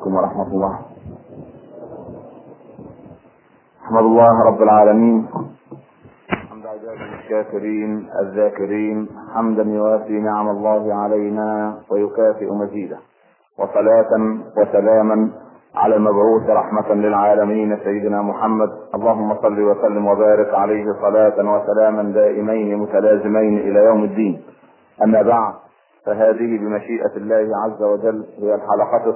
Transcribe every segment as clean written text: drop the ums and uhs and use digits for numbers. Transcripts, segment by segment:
عليكم ورحمة الله. أحمد الله رب العالمين حمد عباده الشاكرين الذاكرين، حمدا يوافي نعم الله علينا ويكافئ مزيده، وصلاة وسلاما على المبعوث رحمة للعالمين سيدنا محمد. اللهم صل وسلم وبارك عليه صلاة وسلاما دائمين متلازمين إلى يوم الدين. أما بعد، فهذه بمشيئة الله عز وجل هي الحلقة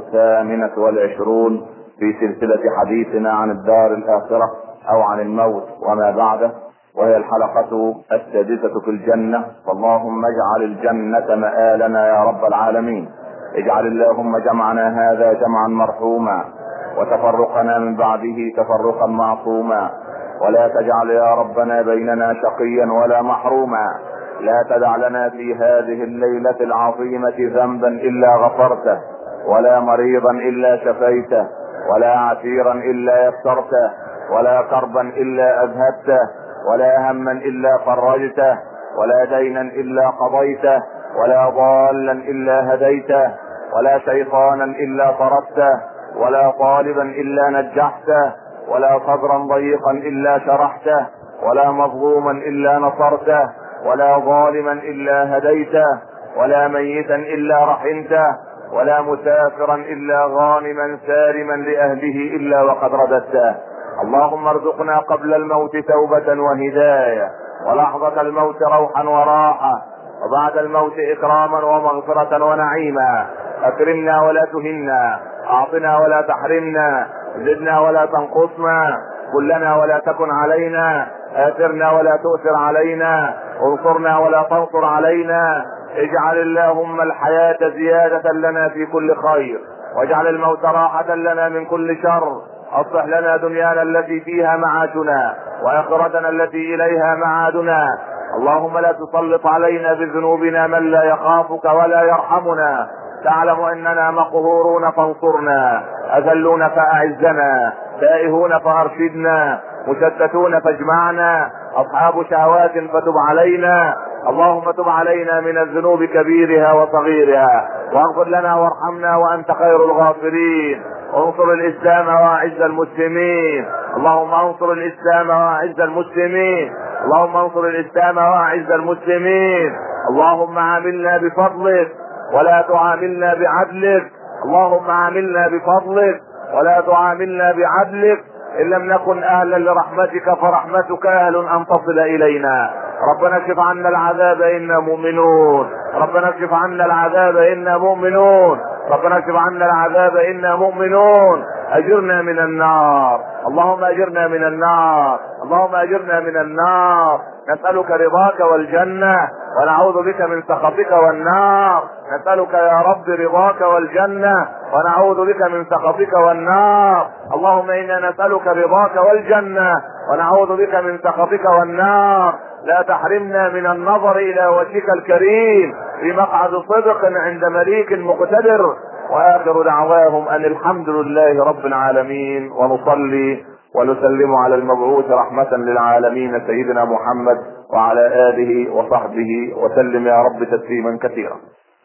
28 في سلسلة حديثنا عن الدار الآخرة أو عن الموت وما بعده، وهي الحلقة 6 في الجنة. فاللهم اجعل الجنة مآلنا يا رب العالمين. اجعل اللهم جمعنا هذا جمعا مرحوما، وتفرقنا من بعده تفرقا معصوما، ولا تجعل يا ربنا بيننا شقيا ولا محروما. لا تدع لنا في هذه الليلة العظيمة ذنبا إلا غفرته، ولا مريضا إلا شفيته، ولا عسيرا إلا يسرته، ولا كربا إلا أذهبته، ولا هما إلا فرجته، ولا دينا إلا قضيته، ولا ضالا إلا هديته، ولا شيطانا إلا طردته، ولا طالبا إلا نجحته، ولا صدرا ضيقا إلا شرحته، ولا مظلوما إلا نصرته، ولا ظالما إلا هديته، ولا ميتا إلا رحمته، ولا مسافرا إلا غانما سالما لأهله إلا وقد رددته. اللهم ارزقنا قبل الموت توبة وهداية، ولحظة الموت روحا وراحة، وبعد الموت إكراما ومغفرة ونعيما. أكرمنا ولا تهنا، أعطنا ولا تحرمنا، زدنا ولا تنقصنا، كلنا ولا تكن علينا، آثرنا ولا تؤثر علينا، انصرنا ولا تنصر علينا. اجعل اللهم الحياة زيادة لنا في كل خير، واجعل الموت راحة لنا من كل شر. اصلح لنا دنيانا التي فيها معاشنا، واخرتنا التي اليها معادنا. اللهم لا تسلط علينا بذنوبنا من لا يخافك ولا يرحمنا. تعلم اننا مقهورون فانصرنا، اذلون فاعزنا، تائهون فارشدنا، مشتتون فاجمعنا، اصحاب شهوات فتب علينا. اللهم تب علينا من الذنوب كبيرها وصغيرها، واغفر لنا وارحمنا وانت خير الغافرين. انصر الاسلام واعز المسلمين، اللهم انصر الاسلام واعز المسلمين، اللهم انصر الاسلام واعز المسلمين. اللهم عاملنا بفضلك ولا تعاملنا بعدلك، اللهم عاملنا بفضلك ولا تعاملنا بعدلك. ان لم نكن اهلا لرحمتك فرحمتك اهل ان تصل الينا. ربنا اكشف عنا العذاب انا مؤمنون، ربنا اكشف عنا العذاب انا مؤمنون، ربنا اكشف عنا العذاب انا مؤمنون. اجرنا من النار، اللهم اجرنا من النار، اللهم اجرنا من النار. نسألك رضاك والجنة، ونعوذ بك من سخطك والنار. نسألك يا رب رضاك والجنة، ونعوذ بك من سخطك والنار. اللهم انا نسألك رضاك والجنة، ونعوذ بك من سخطك والنار. لا تحرمنا من النظر الى وجهك الكريم في مقعد صدق عند مليك مقتدر. واخر دعواهم ان الحمد لله رب العالمين، ونصلي ونسلم على المبعوث رحمة للعالمين سيدنا محمد وعلى آله وصحبه وسلم يا رب تسليما كثيرا.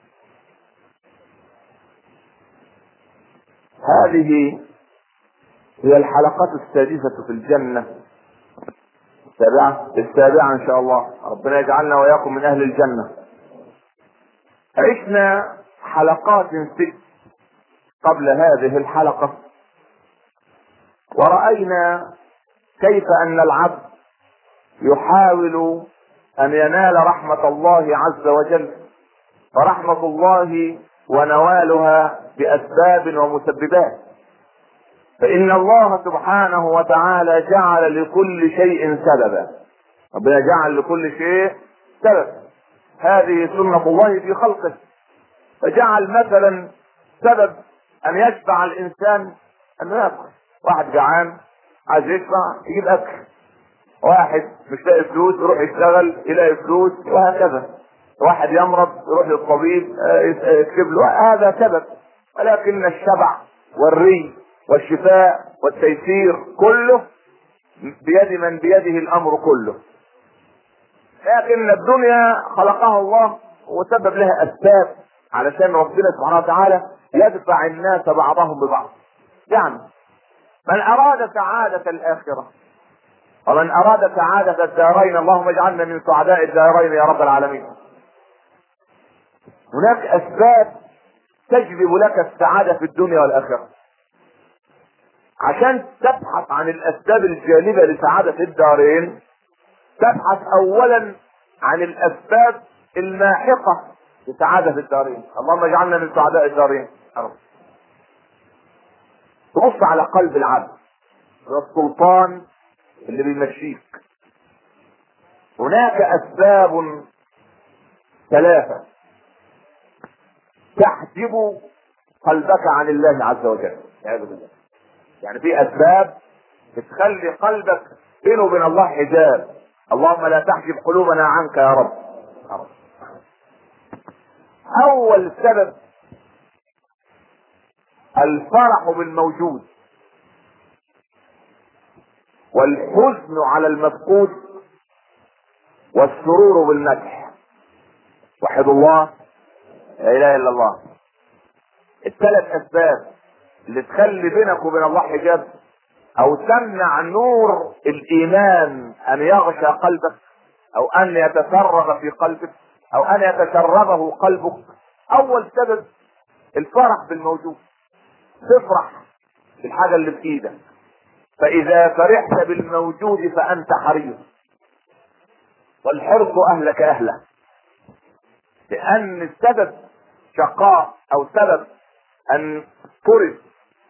هذه هي الحلقة 6 في الجنة، السابعة ان شاء الله. ربنا يجعلنا وإياكم من أهل الجنة. عشنا حلقات 6 قبل هذه الحلقة، ورأينا كيف أن العبد يحاول أن ينال رحمة الله عز وجل، فرحمة الله ونوالها بأسباب ومسببات. فإن الله سبحانه وتعالى جعل لكل شيء سببا، ربنا جعل لكل شيء سبب. هذه سنة الله في خلقه. فجعل مثلا سبب أن يشبع الإنسان أنه يأكل. واحد جعان عايز يشبع يجيب أكل، واحد مش لاقي فلوس يروح يشتغل يلاقي فلوس، وهكذا. واحد يمرض يروح للطبيب يكتب له، هذا سبب. ولكن الشبع والري والشفاء والتيسير كله بيد من بيده الأمر كله. لكن الدنيا خلقها الله وسبب لها أسباب علشان ربنا سبحانه وتعالى يدفع الناس بعضهم ببعض. يعني من اراد سعادة الاخرة ومن اراد سعادة الدارين، اللهم اجعلنا من سعداء الدارين يا رب العالمين، هناك اسباب تجلب لك السعادة في الدنيا والاخرة. عشان تبحث عن الاسباب الجالبة لسعادة الدارين، تبحث اولا عن الاسباب الماحقة لسعادة الدارين. اللهم اجعلنا من سعداء الدارين. تبص على قلب العبد، السلطان اللي بيمشيك. هناك اسباب ثلاثة تحجب قلبك عن الله عز وجل والعياذ بالله. يعني في اسباب بتخلي قلبك بينه وبين الله حجاب. اللهم لا تحجب قلوبنا عنك يا رب. اول سبب الفرح بالموجود والحزن على المفقود والسرور بالمدح. وحد الله، لا اله الا الله. الثلاث اسباب اللي تخلي بينك وبين الله حجاب او تمنع نور الايمان ان يغشى قلبك او ان يتسرب في قلبك او ان يتشربه قلبك. اول سبب الفرح بالموجود، تفرح بالحاجة اللي في ايدك. فاذا فرحت بالموجود فانت حريص، والحرص اهلك اهله. لان السبب شقاء او سبب ان طرد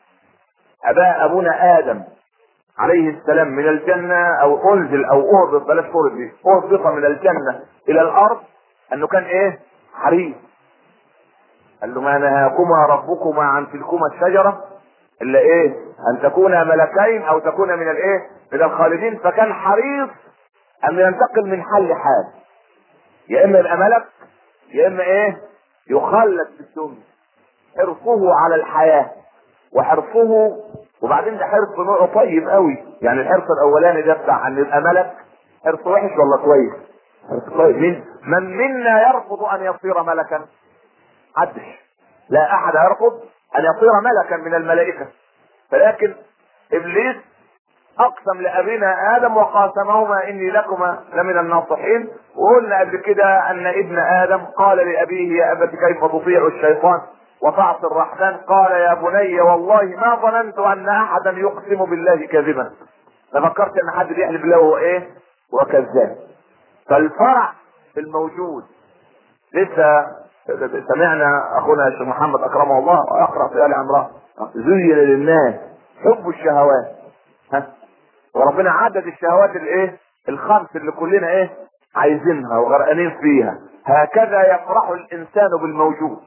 ابونا ادم عليه السلام من الجنة او انزل او اهبط، بلاش طرد دي، اهبط من الجنة الى الارض، انه كان ايه؟ حريص. قال له ما نهاكما ربكما عن تلكما الشجرة الا ايه؟ ان تكونا ملكين او تكونا من الايه؟ من الخالدين. فكان حريص ان ينتقل من حال لحال، يا اما يبقى ملك يا اما ايه؟ يخلد في الدنيا. حرصه على الحياة وحرصه، وبعدين ده حرص نوعه طيب قوي. يعني الحرص الاولاني ده بتاع ان يبقى ملك، حرص وحش ولا كويس؟ حرص كويس. من منا يرفض ان يصير ملكا؟ محدش، لا احد يرفض ان يصير ملكا من الملائكة. فلكن ابليس اقسم لابينا ادم وقاسمهما اني لكما لمن الناصحين. وقلنا قبل كده ان ابن ادم قال لابيه يا ابت كيف تطيع الشيطان وتعصي الرحمن؟ قال يا بني والله ما ظننت ان احدا يقسم بالله كذبا. ففكرت ان حد بيحلف بالله هو ايه؟ وكذاب. فالفرح في الموجود. لسه سمعنا اخونا الشيخ محمد اكرمه الله واقرا في ال عمران زين للناس حب الشهوات. وربنا عدد الشهوات الايه؟ الخمس اللي كلنا ايه؟ عايزينها وغرقانين فيها. هكذا يفرح الانسان بالموجود.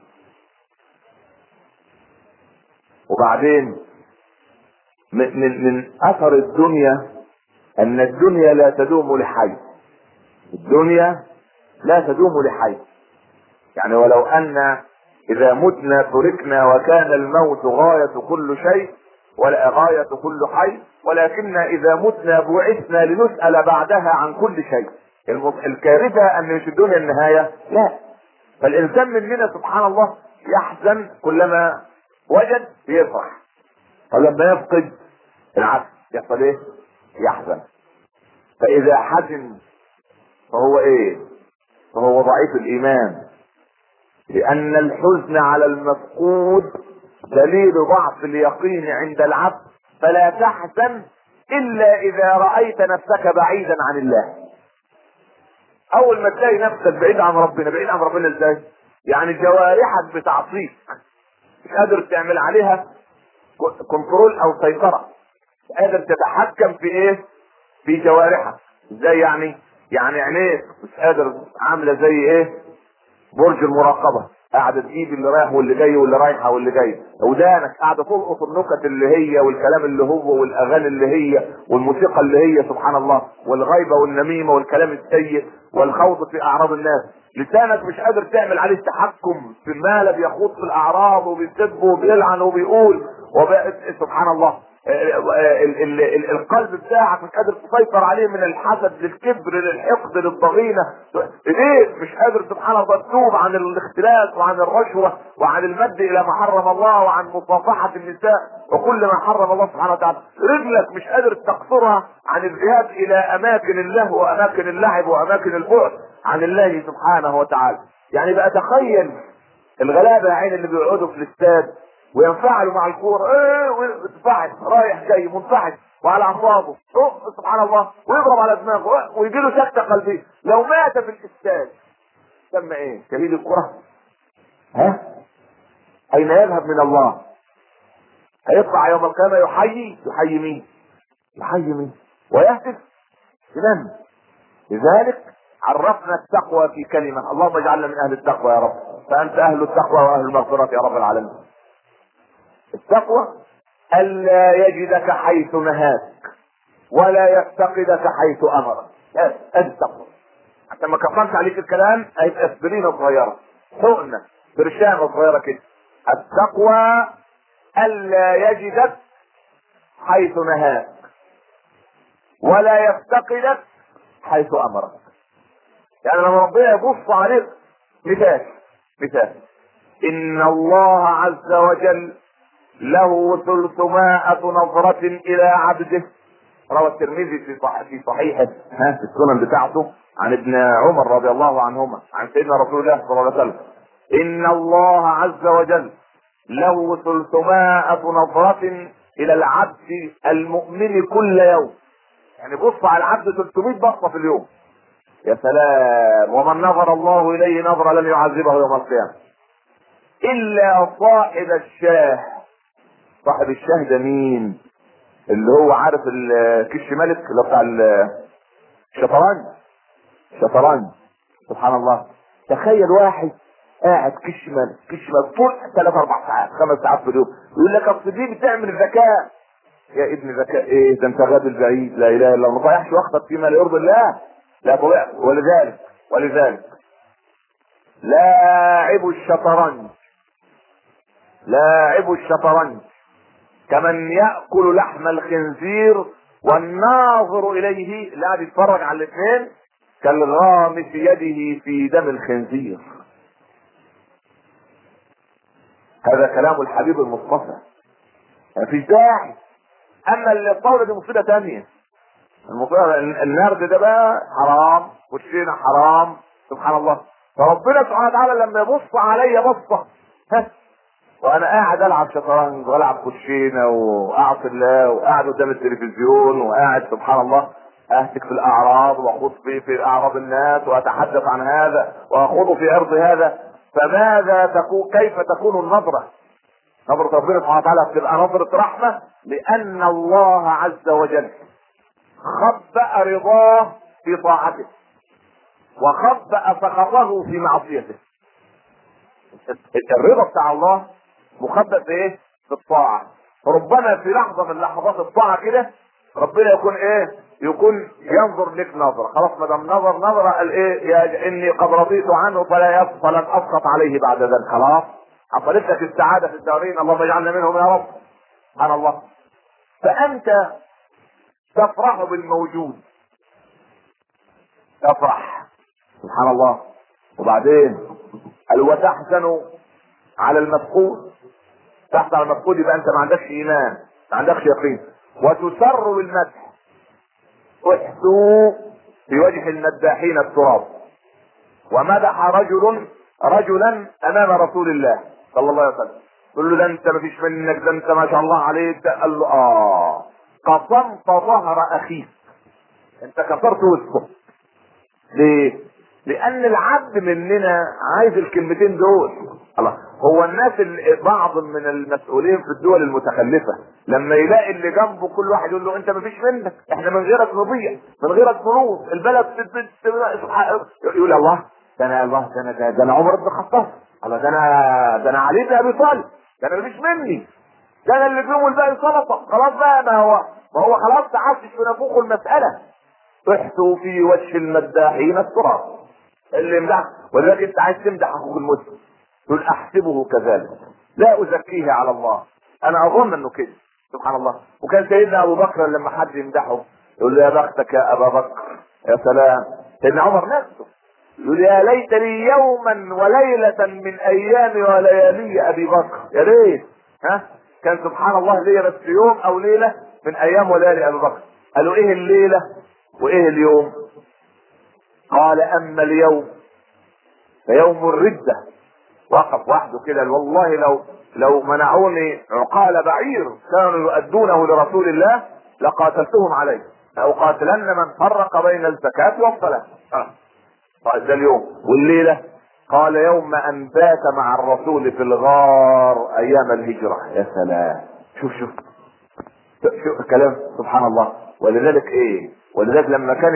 وبعدين من اثر الدنيا ان الدنيا لا تدوم لحي. الدنيا لا تدوم لحي. يعني ولو ان اذا متنا تركنا وكان الموت غاية كل شيء ولا غاية كل حي، ولكن اذا متنا بعثنا لنسأل بعدها عن كل شيء. الكارثة ان مش الدنيا النهاية، لا. فالانسان مننا سبحان الله يحزن كلما وجد يفرح، ولما يفقد العكس يحصل ايه؟ يحزن. فاذا حزن فهو ايه؟ فهو ضعيف الايمان. لان الحزن على المفقود دليل ضعف اليقين عند العبد. فلا تحزن الا اذا رأيت نفسك بعيدا عن الله. اول ما تلاقي نفسك بعيد عن ربنا، بعيد عن ربنا ازاي؟ يعني جوارحك بتعصيك، مش قادر تعمل عليها كنترول او سيطرة، مش قادر تتحكم في ايه؟ في جوارحك. ازاي يعني؟ يعني عينيك مش قادر، عاملة زي ايه؟ برج المراقبة، قاعدة تجيب اللي رايح واللي جاي واللي رايحة واللي جاي. ودانك قاعدة تلقط النكت اللي هي والكلام اللي هو والاغاني اللي هي والموسيقى اللي هي سبحان الله، والغيبة والنميمة والكلام السيء والخوض في اعراض الناس. لسانك مش قادر تعمل عليه التحكم في المال، بيخوض في الاعراض وبيسب وبيلعن وبيقول سبحان الله. القلب بتاعك مش قادر تسيطر عليه، من الحسد للكبر للحقد للضغينة، ايديك مش قادر سبحان الله تتوب عن الاختلاس وعن الرشوة وعن المد الى ما حرم الله وعن مصافحة النساء وكل ما حرم الله سبحانه وتعالى، رجلك مش قادر تقصرها عن الذهاب الى اماكن اللهو واماكن اللعب واماكن البعد عن الله سبحانه وتعالى. يعني بقى تخيل الغلابة يا عين اللي بيقعدوا في الاستاد وينفعلوا مع الكورة، ويتفعل رايح جاي منفعل وعلى اعصابه، سبحان الله، ويضرب على دماغه ويجي له سكتة قلبية. لو مات في الاستاد سمى ايه؟ شهيد الكرة. ها؟ اين يذهب من الله؟ هيطلع يوم القيامة يحيي مين؟ يحيي مين؟ ويهتف بمن؟ لذلك عرفنا التقوى في كلمة، اللهم اجعلنا من اهل التقوى يا رب، فانت اهل التقوى واهل المغفرة يا رب العالمين. التقوى الا يجدك حيث نهاك ولا يفتقدك حيث امرك. ادي التقوى. حتى ما كفرش عليك الكلام هيبقى اسبرينه صغيره، حقنه برشامه صغيره كده. التقوى الا يجدك حيث نهاك ولا يفتقدك حيث امرك. يعني لما ربنا يبص عليك، مثال ان الله عز وجل له 300 نظرة الى عبده، روى الترمذي في صحيحه في السنن بتاعته عن ابن عمر رضي الله عنهما عن سيدنا رسول الله صلى الله عليه وسلم، ان الله عز وجل له 300 نظرة الى العبد المؤمن كل يوم. يعني بص على العبد 300 بصة في اليوم. يا سلام، ومن نظر الله اليه نظرة لن يعذبه يوم القيامة الا صاحب الشاه. صاحب الشاه ده مين؟ اللي هو عارف الكش ملك اللي بتاع الشطرنج. سبحان الله، تخيل واحد قاعد كش ملك طول 3-4 ساعات 5 ساعات في اليوم، يقول لك اصل دي بتعمل ذكاء. يا ابن ذكاء ايه ده؟ انت غبي بعيد، لا اله الا الله، ما تضيعش وقتك فيما لا يرضي الله. لا تضيع. ولذلك لاعب الشطرنج كمن يأكل لحم الخنزير، والناظر اليه لا يتفرج على الاثنين كالغامس يده في دم الخنزير. هذا كلام الحبيب المصطفى، مفيش داعي. اما الطاولة دي مصيبة تانية، المصيبة النرد ده بقى حرام، والشينة حرام، سبحان الله. فربنا سبحانه وتعالى لما يبص عليا بصة وانا قاعد العب شطرنج والعب كوتشينه واعصي الله وقاعد قدام التلفزيون وقاعد سبحان الله اهتك في الاعراض واخوض في اعراض الناس واتحدث عن هذا واخوض في ارض هذا، فماذا تكون؟ كيف تكون النظرة؟ نظرة ربنا سبحانه وتعالى تبقى نظرة رحمة، لان الله عز وجل خبأ رضاه في طاعته وخبأ سخطه في معصيته. الرضا بتاع الله مخبأ في ايه؟ في الطاعة. ربما في لحظة من لحظات الطاعة كده ربنا يكون ينظر لك نظرة، خلاص ما دام نظرة قال ايه؟ يا اني قد رضيت عنه فلن اسقط عليه بعد ذلك. خلاص حصلت لك السعادة في الدارين، اللهم اجعلنا منهم يا رب. سبحان الله. فانت تفرح بالموجود، تفرح سبحان الله، وبعدين قال وتحزن على المفقود. تحت على المفقود يبقى انت ما عندكش ايمان، ما عندكش يقين. وتسر بالمدح، احسوا في وجه المداحين التراب. ومدح رجلا امام رسول الله صلى الله عليه وسلم، قال له ده انت ما فيش منك، ده انت ما شاء الله عليك. قال له قصمت ظهر اخيك، انت كسرت وسطه. ليه؟ لان العبد مننا عايز الكلمتين دول. الله، هو الناس بعض من المسؤولين في الدول المتخلفة لما يلاقي اللي جنبه كل واحد يقول له انت مفيش منك، احنا من غيرك نضيع، من غيرك نروح البلد يقول الله ده انا عمر بن الخطاب، الله ده انا علي بن ابي طالب، ده انا مفيش مني، ده انا اللي فيهم الباقي سلطه. خلاص بقى، ما هو خلاص تعشش في نفوخ المسألة. احثوا في وجه المداحين التراب اللي يمدح. ولذلك انت عايز تمدح اخوك المسلم تقول احسبه كذلك لا ازكيه على الله، انا اظن انه كده، سبحان الله. وكان سيدنا ابو بكر لما حد يمدحه يقول له يا بختك يا ابا بكر. يا سلام. سيدنا عمر نفسه يقول يا ليت لي يوما وليلة من ايام وليالي ابي بكر. يا ريت كان سبحان الله ليا بس يوم او ليلة من ايام وليالي ابي بكر. قالوا ايه الليلة وايه اليوم؟ قال اما اليوم فيوم الردة. وقف وحده كده والله لو منعوني عقال بعير كانوا يؤدونه لرسول الله لقاتلتهم عليه، لأقاتلن من فرق بين الزكاة والصلاة. طيب ده اليوم. والليلة قال يوم ان بات مع الرسول في الغار ايام الهجرة. يا سلام. شوف الكلام سبحان الله. ولذلك لما كان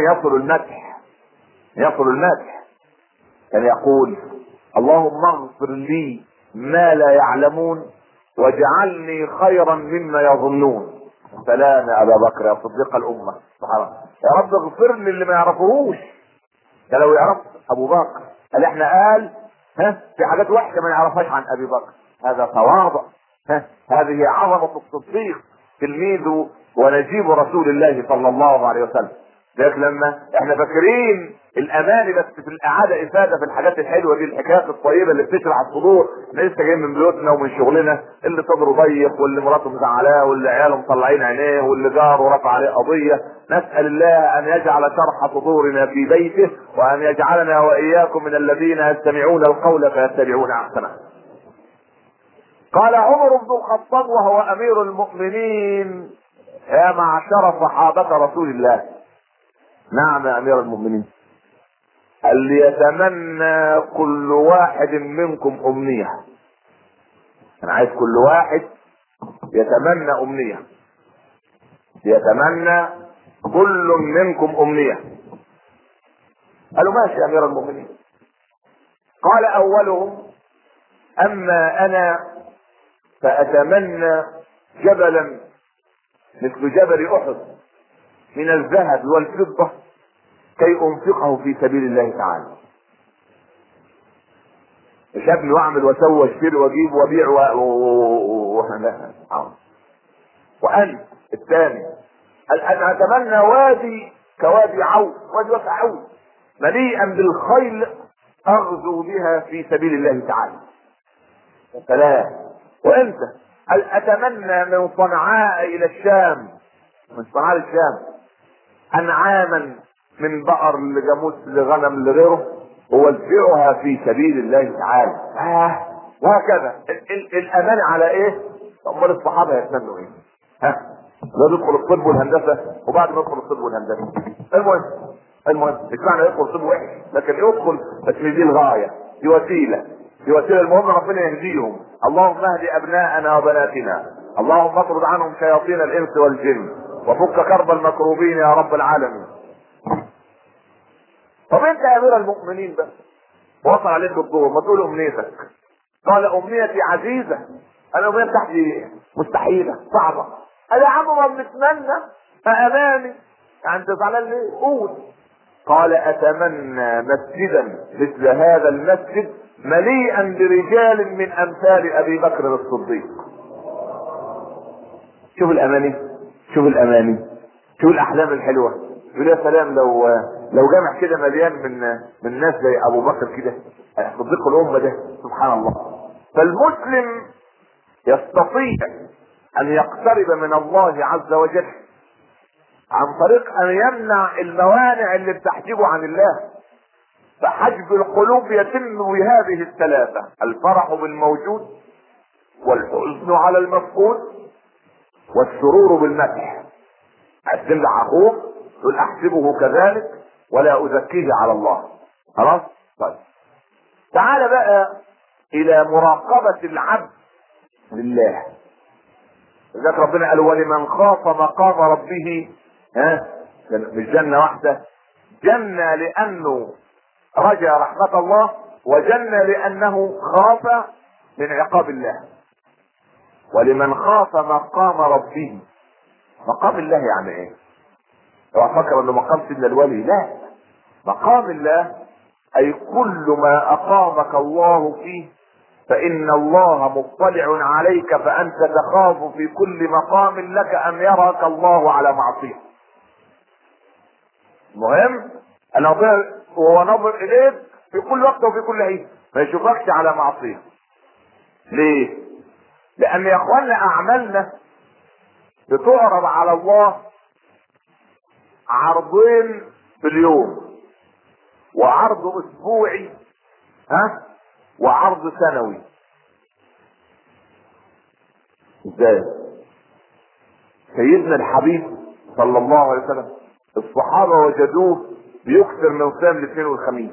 يصل المدح كان يقول اللهم اغفر لي ما لا يعلمون واجعلني خيرا مما يظنون. سلام يا ابا بكر يا صديق الامه. سبحان الله. يا رب اغفر لي اللي ما يعرفوش. ده لو يعرف ابو بكر قال قال في حاجات وحشه ما يعرفهاش عن ابي بكر. هذا تواضع. هذه عظمه الصديق تلميذ ونجيب رسول الله صلى الله عليه وسلم. لذلك لما احنا فاكرين الاماني بس في الاعاده افاده في الحاجات الحلوه دي، الحكايات الطيبه اللي بتشرع الصدور. احنا لسه جايين من بيوتنا ومن شغلنا، اللي صدره ضيق واللي مراته مزعلاه واللي عياله مطلعين عينيه واللي جاره رفع عليه قضيه. نسال الله ان يجعل شرح صدورنا في بيته وان يجعلنا واياكم من الذين يستمعون القول فيتبعون احسنه. قال عمر بن الخطاب وهو امير المؤمنين يا معشر صحابه رسول الله. نعم يا امير المؤمنين. قال ليتمنى كل واحد منكم امنية. انا عايز كل واحد يتمنى امنية. يتمنى كل منكم امنية. قالوا ماشي يا امير المؤمنين. قال اولهم اما انا فاتمنى جبلا مثل جبل احد من الذهب والفضة كي انفقه في سبيل الله تعالى. مش ابني واعمل واسوي واشتري واجيب وابيع وأنا الثاني قال انا اتمنى وادي كوادي عوف، وادي واسع عوف مليئا بالخيل اغزو بها في سبيل الله تعالى. سلام. وانت قال اتمنى من صنعاء الى الشام، من صنعاء الشام انعاما من بقر لجاموس لغنم لغيره ووزعها في سبيل الله تعالى. وهكذا الامان على ايه؟ امال الصحابه يتمنوا ايه؟ لا يدخل الطب والهندسه وبعد ما يدخل الطب والهندسه المهم مش معنى يدخل الطب وحش، لكن يدخل بس مش دي الغايه، دي وسيله المهم ربنا يهديهم. اللهم اهد ابناءنا وبناتنا، اللهم اطرد عنهم شياطين الانس والجن وفك كرب المكروبين يا رب العالمين. طب انت يا امير المؤمنين بس وصل عليك الدور ما تقول امنيتك. قال امنيتي عزيزه، انا امنيتي بتاعتي مستحيله صعبه. قال يا عم ما بنتمنى امامي يعني انت زعلان ليه؟ قول. قال اتمنى مسجدا مثل هذا المسجد مليئا برجال من امثال ابي بكر الصديق. شوف الاماني، شوف الاحلام الحلوه. يقول يا سلام لو جامع كده مليان من ناس زي ابو بكر كده صديق الامه ده. سبحان الله. فالمسلم يستطيع ان يقترب من الله عز وجل عن طريق ان يمنع الموانع اللي بتحجبه عن الله. فحجب القلوب يتم بهذه الثلاثه: الفرح بالموجود، والحزن على المفقود، والسرور بالمدح. هتمدح اخوك تقول احسبه كذلك ولا ازكيه على الله. خلاص. طيب تعال بقى الى مراقبة العبد لله. لذلك ربنا قال ولمن خاف مقام ربه مش جنة واحدة، جنة لانه رجا رحمة الله، وجنة لانه خاف من عقاب الله. ولمن خاف مقام ربه، مقام الله يعني ايه؟ لو فكر انه مقام سيدنا الولي، لا، مقام الله اي كل ما اقامك الله فيه فإن الله مطلع عليك فأنت تخاف في كل مقام لك أن يراك الله على معصية. المهم أن هو نظر إليك في كل وقت وفي كل حين، ما يشوفكش على معصية. ليه؟ لأن يا إخوانا أعمالنا بتعرض على الله عرضين في اليوم، وعرض أسبوعي وعرض سنوي. ازاي؟ سيدنا الحبيب صلى الله عليه وسلم الصحابة وجدوه بيكثر من صيام الاثنين والخميس.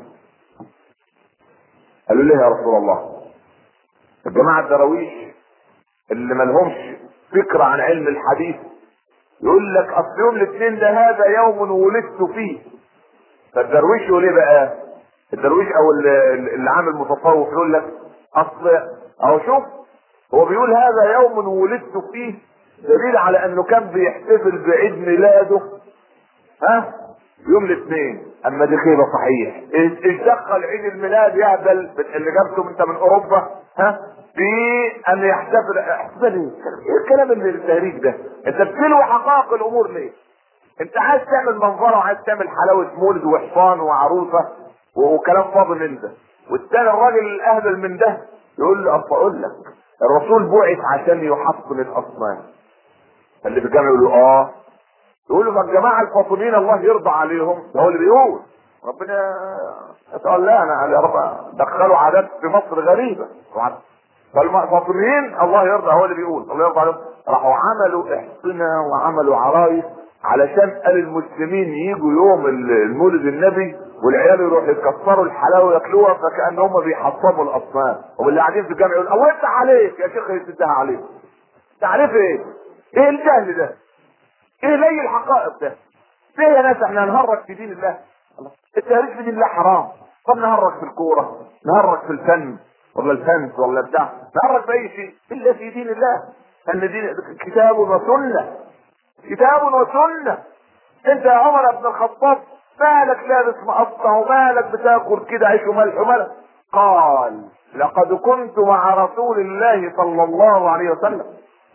قالوا ليه يا رسول الله؟ الجماعة الدراويش اللي ملهمش فكرة عن علم الحديث يقول لك اصل يوم الاثنين ده هذا يوم ولدت فيه. فالدرويش يقول ايه بقى؟ الدرويش او اللي عامل متصوف يقول لك اصل اهو شوف هو بيقول هذا يوم ولدت فيه، دليل على انه كان بيحتفل بعيد ميلاده يوم الاثنين. اما دي خيبه صحيح. ايش دخل عيد الميلاد يهبل اللي جابته انت من اوروبا في ان يحتفل؟ احتفل ايه الكلام اللي التهريج ده؟ انت بتلوي حقائق الامور ليه؟ انت عايز تعمل منظره وعايز تعمل حلاوه مولد وحصان وعروسه وكلام فاضي من ده، والتاني الراجل الاهبل من ده يقول له اقول لك الرسول بعث عشان يحطم الاصنام. اللي بالجامع يقول له يقول له ما الجماعه الفاطميين الله يرضى عليهم، هو اللي بيقول ربنا قال لا انا يا رب دخلوا عادات في مصر غريبه. فالفاطميين الله يرضى، هو اللي بيقول الله يرضى عليهم، راحوا عملوا احصنه وعملوا عرايس علشان قال المسلمين يجوا يوم المولد النبي والعيال يروحوا يكسروا الحلاوه وياكلوها فكأن هم بيحطموا الاصنام، واللي قاعدين في الجامع يقول الله يفتح عليك يا شيخ يسدها عليك. تعرف ايه؟ ايه الجهل ده؟ ايه لي الحقائق ده؟ ليه يا ناس احنا نهرج في دين الله؟ التهريج في دين الله حرام. طب نهرج في الكوره، نهرج في الفن ولا الفنس ولا بتاع، نهرج في اي شيء الا في دين الله. ان دين كتاب وسنه، كتاب وسنه. انت يا عمر بن الخطاب مالك لابس مقطع ومالك بتاكل كده عيش وملح وملح؟ قال لقد كنت مع رسول الله صلى الله عليه وسلم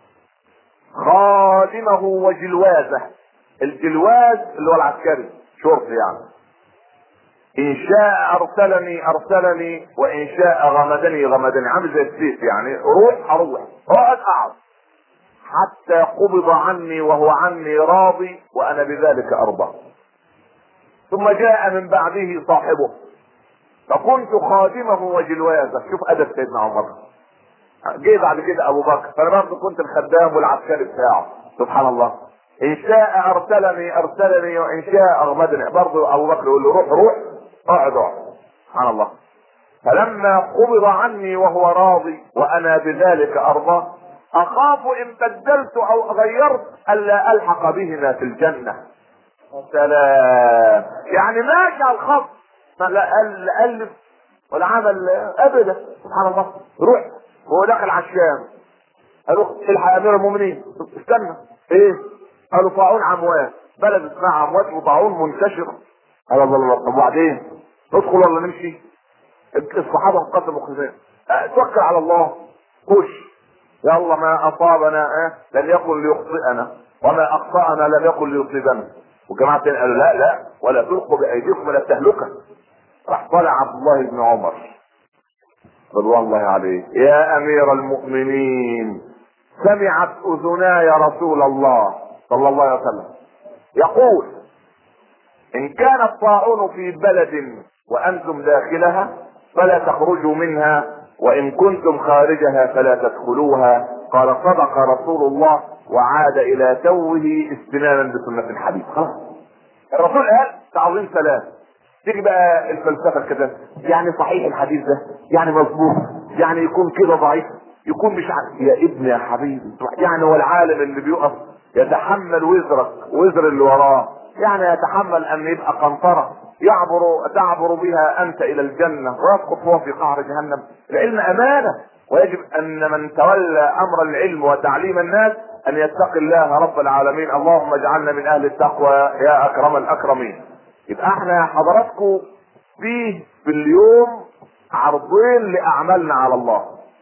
خادمه وجلوازه. الجلواز اللي هو العسكري شرطي يعني. ان شاء ارسلني وان شاء غمدني، عامل زي السيف يعني، اروح اقعد حتى قبض عني وهو عني راضي وانا بذلك ارضى. ثم جاء من بعده صاحبه فكنت خادمه وجلوازه. شوف ادب سيدنا عمر. جه بعد كده ابو بكر فانا برضه كنت الخدام والعسكري بتاعه. سبحان الله. ان شاء ارسلني وان شاء اغمدني. برضه ابو بكر يقول له روح اقعد. سبحان الله. فلما قبض عني وهو راضي وانا بذلك ارضى اخاف ان بدلت او غيرت الا الحق بهما في الجنه. سلام. يعني ماشي على الخط، ما لا الف ولا عمل ابدا. سبحان الله. روح وهو داخل على الشام قالوا الحق يا امير المؤمنين. استنى ايه؟ قالوا طاعون عمواس، بلد اسمها عمواس وطاعون منتشر. قال الله. طب وبعدين ندخل ولا نمشي؟ الصحابه انقسموا قسمين. توكل على الله خش. يلا ما اصابنا لم يكن ليخطئنا وما اخطانا لم يكن ليصيبنا. والجماعه قالوا لا ولا تلقوا بايديكم الى التهلكه. راح طلع عبد الله بن عمر رضوان الله عليه: يا امير المؤمنين سمعت اذناي رسول الله صلى الله عليه وسلم يقول ان كان الطاعون في بلد وانتم داخلها فلا تخرجوا منها وان كنتم خارجها فلا تدخلوها. قال صدق رسول الله وعاد الى توه استنانا بسنة الحبيب. خلاص الرسول قال تعظيم سلام. تيجي بقى الفلسفه كده، يعني صحيح الحديث ده، يعني مظبوط، يعني يكون كده ضعيف، يكون مش عارف. يا ابني يا حبيبي، يعني هو العالم اللي بيقف يتحمل وزرك وزر اللي وراه، يعني يتحمل ان يبقى قنطره تعبر بها انت الى الجنه ويسقط هو في قعر جهنم. العلم امانه، ويجب ان من تولى امر العلم وتعليم الناس ان يتقي الله رب العالمين. اللهم اجعلنا من اهل التقوى يا اكرم الاكرمين. يبقى احنا حضراتكم في اليوم عرضين لاعمالنا على الله.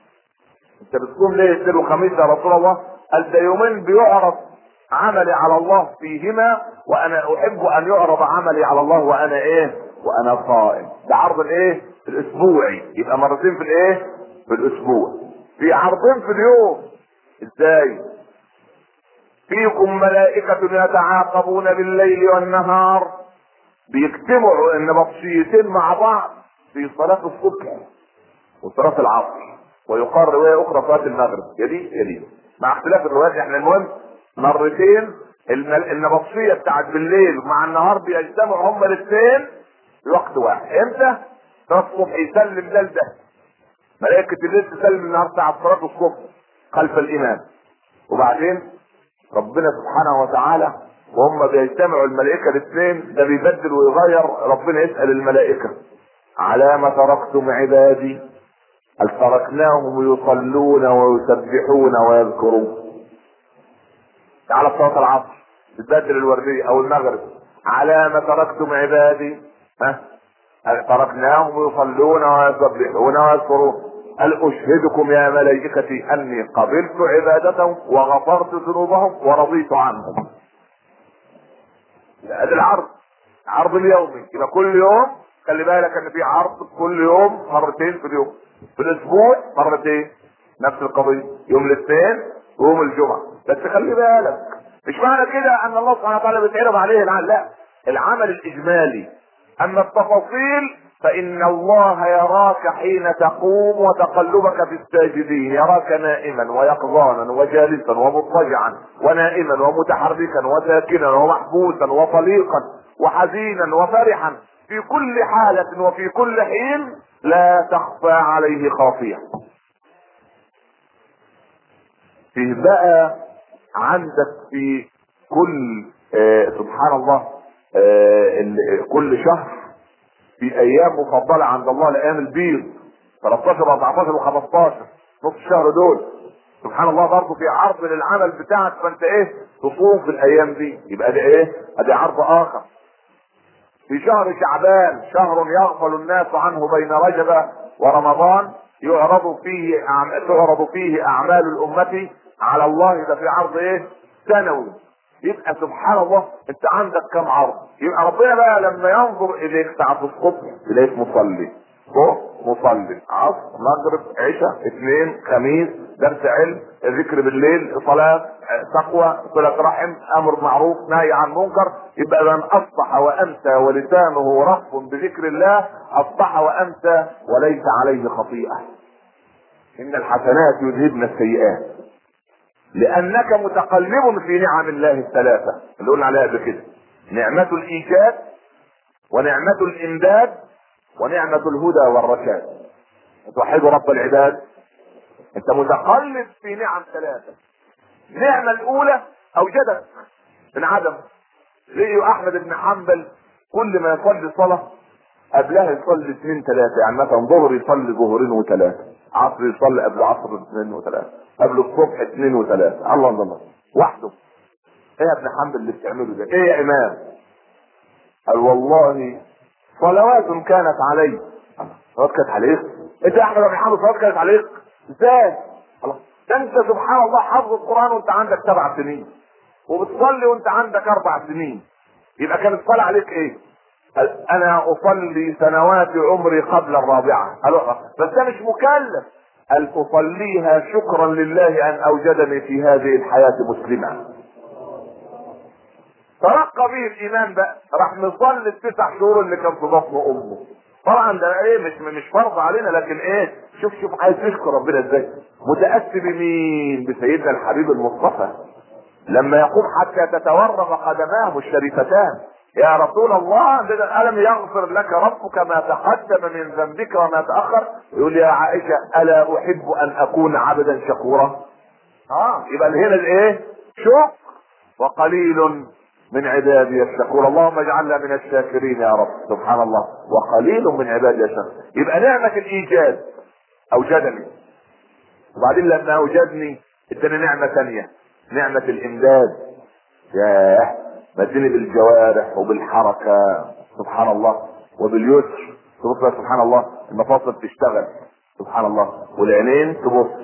انت بتصوم ليه اثنين وخميس يا رسول الله؟ قال ده يومين بيعرض عملي على الله فيهما، وانا احب ان يعرض عملي على الله وانا ايه؟ وانا صائم. ده عرض الايه؟ الاسبوعي، يبقى مرتين في الايه؟ في الاسبوع. في عرضين في اليوم. ازاي؟ فيكم ملائكة يتعاقبون بالليل والنهار، بيجتمعوا ان بطشيتين مع بعض في صلاة الصبح وصلاة العصر، ويقال رواية اخرى صلاة المغرب، يدي مع اختلاف الروايات. احنا المهم مرتين النبطشية بتاعت بالليل مع النهار بيجتمعوا هما الاثنين في وقت واحد. امتى؟ صلاة الصبح يسلم ده ملائكة الليل تسلم النهار ساعة صلاة الصبح خلف الامام، وبعدين ربنا سبحانه وتعالى وهم بيجتمعوا الملائكة الاثنين ده بيبدل ويغير. ربنا يسأل الملائكة على ما تركتم عبادي؟ هل تركناهم يصلون ويسبحون ويذكرون؟ على صلاة العصر تبدل الوردية او المغرب على ما تركتم عبادي؟ هل تركناهم يصلون ويسبحون ويذكرون؟ هل اشهدكم يا ملائكتي اني قبلت عبادتهم وغفرت ذنوبهم ورضيت عنهم؟ هذا العرض اليومي. يبقى كل يوم خلي بالك ان في عرض كل يوم مرتين في اليوم، في الاسبوع مرتين نفس القضيه، يوم الاثنين ويوم الجمعه. بس خلي بالك مش معنى كده ان الله سبحانه وتعالى بيتعرض عليه العمل، لا، العمل الاجمالي. اما التفاصيل فان الله يراك حين تقوم وتقلبك في الساجدين، يراك نائما ويقظانا وجالسا ومضطجعا ونائما ومتحركا وساكنا ومحبوسا وطليقا وحزينا وفرحا، في كل حالة وفي كل حين لا تخفى عليه خافية. فيه بقى عندك في كل سبحان الله كل شهر في ايام مفضلة عند الله، الايام البيض 13 و14 و15 نص الشهر دول سبحان الله برضه في عرض للعمل بتاعك، فانت ايه تصوم في الايام دي، يبقى ده ايه؟ ادي عرض اخر. في شهر شعبان شهر يغفل الناس عنه بين رجب ورمضان تعرض فيه اعمال الامة على الله، ده في عرض ايه؟ سنوي. يبقى سبحان الله انت عندك كم عرض. يبقى ربنا بقى لما ينظر اليك ساعة الصبح تلاقيك مصلي، مصلي عصر مغرب عشاء اثنين خميس درس علم ذكر بالليل صلاة تقوى صلة رحم امر معروف نهي عن منكر. يبقى من اصبح وانت ولسانه رف بذكر الله اصبح وانت وليس عليه خطيئة. ان الحسنات يذهبن السيئات، لانك متقلب في نعم الله الثلاثة اللي قلنا عليها قبل كده: نعمة الايجاد ونعمة الامداد ونعمة الهدى والرشاد. توحدوا رب العباد، انت متقلب في نعم ثلاثة. النعمة الاولى اوجدك من عدم. لقيوا احمد بن حنبل كل ما يصلي صلاة قبلها يصلي 2 3، يعني مثلا ظهر يصلي ظهرين وثلاثة، عصر يصلي قبل عصر 2 وثلاثة، قبل الصبح 2 وثلاثة. الله وحده. ايه يا ابن حنبل اللي بتعمله ده؟ ايه يا امام؟ قال والله صلوات كانت علي. صلوات كانت عليك؟ انت يا احمد بن حنبل صلوات كانت عليك ازاي؟ الله، ده انت سبحان الله حافظ القرآن وانت عندك 7 سنين وبتصلي وانت عندك 4 سنين، يبقى كانت الصلاة عليك ايه؟ انا اصلي سنوات عمري قبل الرابعة. بس ده مش مكلف. قال اصليها شكرا لله ان اوجدني في هذه الحياة مسلما. ترقى به الايمان بقى، راح نصلي ال9 شهور اللي كان في بطن امه. طبعا ده ايه مش فرض علينا، لكن ايه شوف عايز تشكر ربنا ازاي. متأسي بمين؟ بسيدنا الحبيب المصطفى لما يقوم حتى تتورم قدماه الشريفتان: يا رسول الله ألم يغفر لك ربك ما تقدم من ذنبك وما تأخر؟ يقول يا عائشة ألا أحب أن أكون عبدا شكورا؟ يبقى هنا الايه؟ شكر. وقليل من عبادي الشكور. اللهم اجعلنا من الشاكرين يا رب. سبحان الله. وقليل من عبادي الشكور. يبقى نعمة الإيجاد أوجدني، وبعدين لما أوجدني اداني نعمة ثانية، نعمة الإمداد. ياه، مدني بالجوارح وبالحركة سبحان الله وباليسر. تبص سبحان الله المفاصل تشتغل سبحان الله، والعينين تبص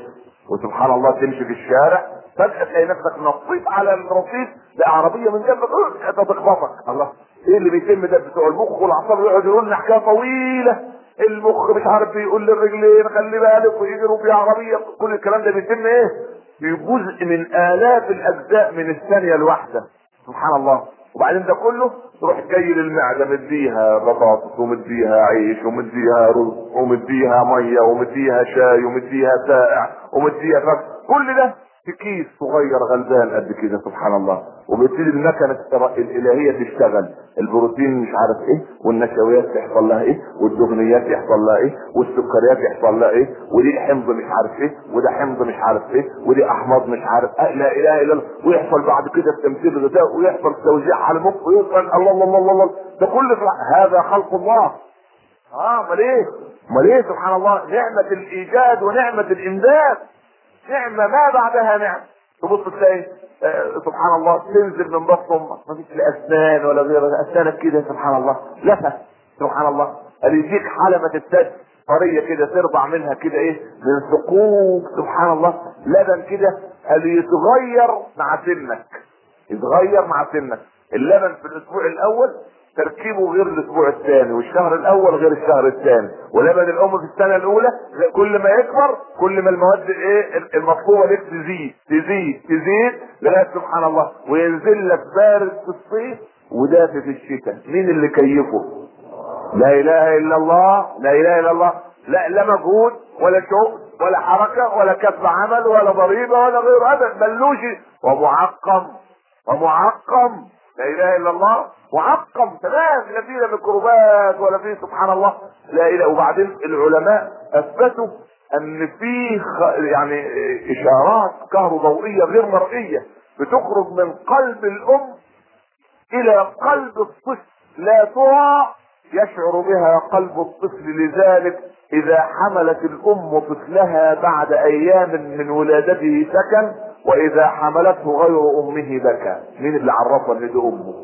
وسبحان الله تمشي في الشارع فجأة تلاقي نفسك نطيت على الرصيف بعربية من جنبك تخبطك. الله، ايه اللي بيتم ده؟ بتوع المخ والاعصاب يقعدوا يقولوا لنا حكايه طويله، المخ مش عارف بيقول للرجلين خلي بالك ويجروا في عربيه، كل الكلام ده بيتم ايه؟ في جزء من الاف الاجزاء من الثانيه الواحده. سبحان الله. وبعدين ده كله تروح جاي للمعده مديها بطاطس ومديها عيش ومديها رز ومديها ميه ومديها شاي ومديها سائع ومديها فاكهه، كل ده في كيس صغير غلبان قد كده. سبحان الله. وبتبتدي المكنه الالهيه تشتغل، البروتين مش عارف ايه، والنشويات يحصل لها ايه، والدهنيات يحصل لها ايه، والسكريات يحصل لها ايه، ودي حمض مش عارف ايه، وده حمض مش عارف ايه، ودي احماض مش عارف ايه، لا اله الا الله. ويحصل بعد كده التمثيل الغذائي، ويحصل توزيع على المخ، ويوصل الله الله الله الله. ده كله هذا خلق الله. امال ايه؟ امال ايه؟ سبحان الله. نعمه الايجاد ونعمه الامداد، نعمة ما بعدها نعمة. تبص تلاقي سبحان الله تنزل من بطن امك ما فيش لا اسنان ولا غير اسنانك كده. سبحان الله. لفه. سبحان الله. اللي يجيك حلمة الثدي طرية كده ترضع منها كده ايه من ثقوب. سبحان الله. لبن كده اللي يتغير مع سنك، يتغير مع سنك. اللبن في الاسبوع الاول تركيبه غير الاسبوع الثاني، والشهر الاول غير الشهر الثاني. ولبن الام في السنه الاولى كل ما يكبر كل ما المواد ايه المطلوبه لك تزيد تزيد تزيد لغايه سبحان الله وينزل لك بارد في الصيف ودافي في الشتاء. مين اللي كيفه؟ لا اله الا الله. لا اله الا الله. لا مجهود ولا شغل ولا حركه ولا كسب عمل ولا ضريبه ولا غيره ابدا، بلوشي ومعقم ومعقم. لا اله الا الله. معقم تمام، لا فيه ميكروبات ولا فيه سبحان الله لا اله. وبعدين العلماء اثبتوا ان فيه يعني اشارات كهروضوئيه غير مرئيه بتخرج من قلب الام الى قلب الطفل لا ترى، يشعر بها قلب الطفل. لذلك اذا حملت الام طفلها بعد ايام من ولادته سكن، واذا حملته غير امه بكى. مين اللي عرفها ان دي امه؟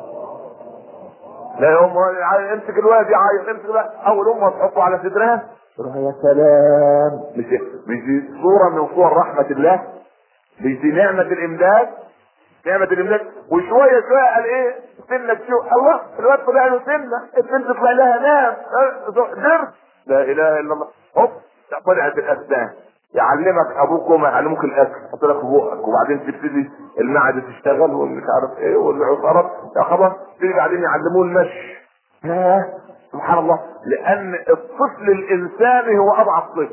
لا يا ام امسك الواد يعيط، امسك الواد. اول امه تحطه على صدرها تقول يا سلام. مش دي صوره من صور رحمه الله؟ مش دي نعمه الامداد؟ نعمة الامداد. وشوية شوية قال ايه سنة تشوف الله الواد طلع له سنة، البنت تطلع لها نام درس. لا اله الا الله. هوب طلعت الاسنان. يعلمك ابوك وما يعلمك الاكل، يحط لك في بقك وبعدين تبتدي المعده تشتغل والمش عارف ايه والعصارات يا خبر، تيجي بعدين يعلموه المشي. سبحان الله. لان الطفل الانساني هو اضعف طفل،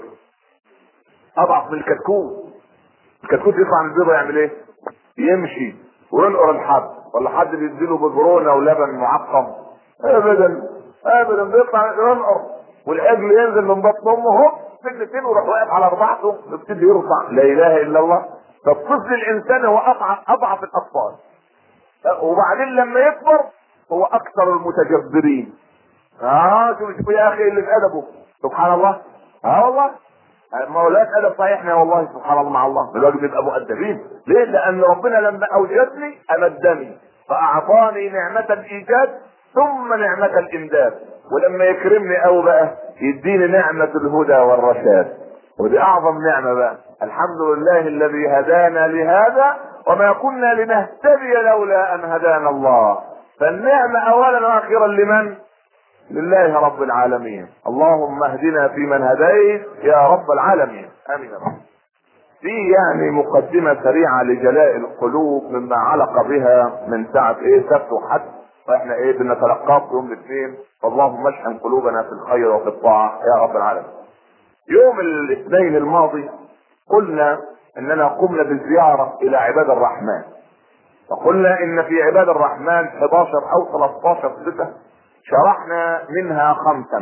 اضعف من الكتكوت. الكتكوت يطلع من البيضه يعمل ايه؟ يمشي وينقر الحب، ولا حد بيديله ببرونه ولبن معقم؟ ابدا ابدا، بيطلع ينقر والعجل ينزل من بطن امه هوب سكتين ويروح واقف على اربعته يبتدي يرفع. لا اله الا الله. فالطفل الانساني هو اضعف الاطفال، وبعدين لما يكبر هو اكثر المتجبرين. شوف يا اخي اللي في ادبه. سبحان الله. والله مولاك ادب صحيحنا والله. سبحان الله. مع الله الواجب يبقى مؤدبين. ليه؟ لان ربنا لما اوجدني امدني فاعطاني نعمة الايجاد ثم نعمة الامداد، ولما يكرمني قوي بقى يديني نعمة الهدى والرشاد، ودي اعظم نعمة بقى. الحمد لله الذي هدانا لهذا وما كنا لنهتدي لولا ان هدانا الله. فالنعمة اولا واخيرا لمن؟ لله رب العالمين. اللهم اهدنا فيمن هديت يا رب العالمين. امين يا رب. دي يعني مقدمة سريعة لجلاء القلوب مما علق بها من ساعة سبت وحد، واحنا بنتلقاه في يوم الاثنين. اللهم اشحن قلوبنا في الخير وفي الطاعة يا رب العالمين. يوم الاثنين الماضي قلنا اننا قمنا بالزيارة الى عباد الرحمن، وقلنا ان في عباد الرحمن 11 او 13 صفة شرحنا منها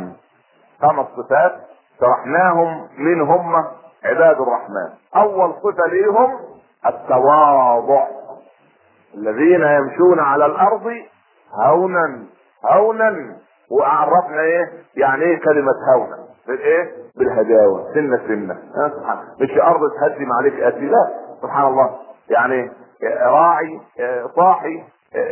5 صفات شرحناهم من هم عباد الرحمن. اول صفة ليهم التواضع، الذين يمشون على الارض هونا هونا. وعرفنا يعني ايه كلمة هونا بالهداوة سنة سنة. مش ارض تهدم عليك اتي، لا سبحان الله. يعني راعي صاحي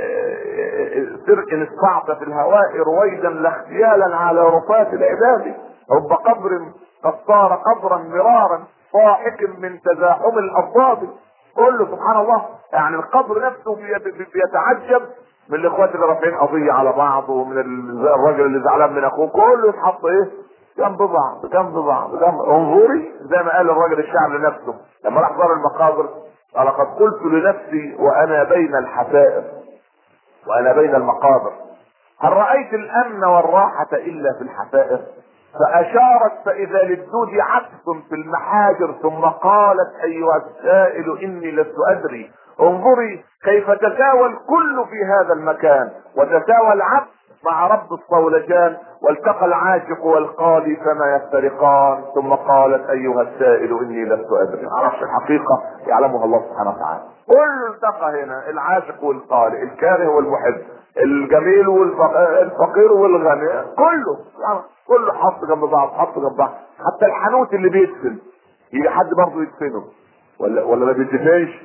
سر ان استعطى في الهواء رويدا لاختيالا على رفات العباد، رب قبر قد صار قبرا مرارا ضاحك من تزاحم الاضداد. كله سبحان الله. يعني القبر نفسه بيتعجب من الاخوات اللي رافعين قضيه على بعض، ومن الراجل اللي زعلان من اخوه، كله يتحط ايه جنب بعض جنب بعض جنب. انظري زي ما قال الراجل الشاعر لنفسه لما راح زار المقابر، قال لقد قلت لنفسي وانا بين الحفائر وانا بين المقابر، هل رأيت الامن والراحة الا في الحفائر؟ فاشارت فاذا للدود عكس في المحاجر، ثم قالت ايها السائل اني لست ادري. انظري كيف تساوى الكل في هذا المكان، وتساوى العبد مع رب الصولجان، والتقى العاشق والقاضي فما يفترقان. ثم قالت ايها السائل اني لست ادري. عرفت الحقيقة يعلمها الله سبحانه وتعالى. كل التقى هنا، العاشق والقاضي، الكاره والمحب، الجميل والفقير والغني، كله يعني كله حط جنب بعض، حط جنب بعض. حتى الحانوت اللي بيدفن يجي حد برضه يدفنه ولا ما بيدفنش.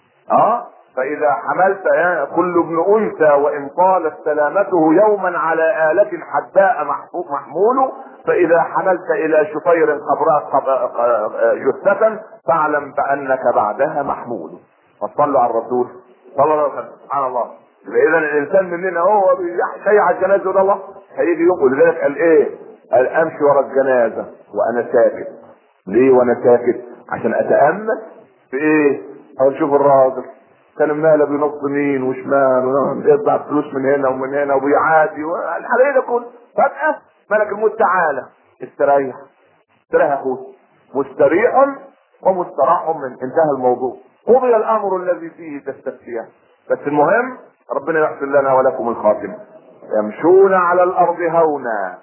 فاذا حملت كل ابن انثى وان طالت سلامته يوما على آلة حداء محمول، فاذا حملت الى شطير قبراء جثة فاعلم بانك بعدها محمول. فصلوا على الرسول صلى الله عليه وسلم. سبحان الله. اذا الانسان مننا هو بيشيع الجنازه ده الله هيجي يوم. ولذلك قال ايه؟ قال امشي ورا الجنازه وانا ساكت. ليه وانا ساكت؟ عشان اتامل في ايه؟ او نشوف الراجل كان ماله بينص يمين وشمال ويطلع فلوس من هنا ومن هنا وبيعادي والحلقه ده كله. فجاه ملك الموت تعالى استريح. استريح يا اخوي. مستريح ومستراح من. انتهى الموضوع. قضي الامر الذي فيه تستفتيان. بس المهم ربنا يحسن لنا ولكم الخاتمه. يمشون على الارض هونا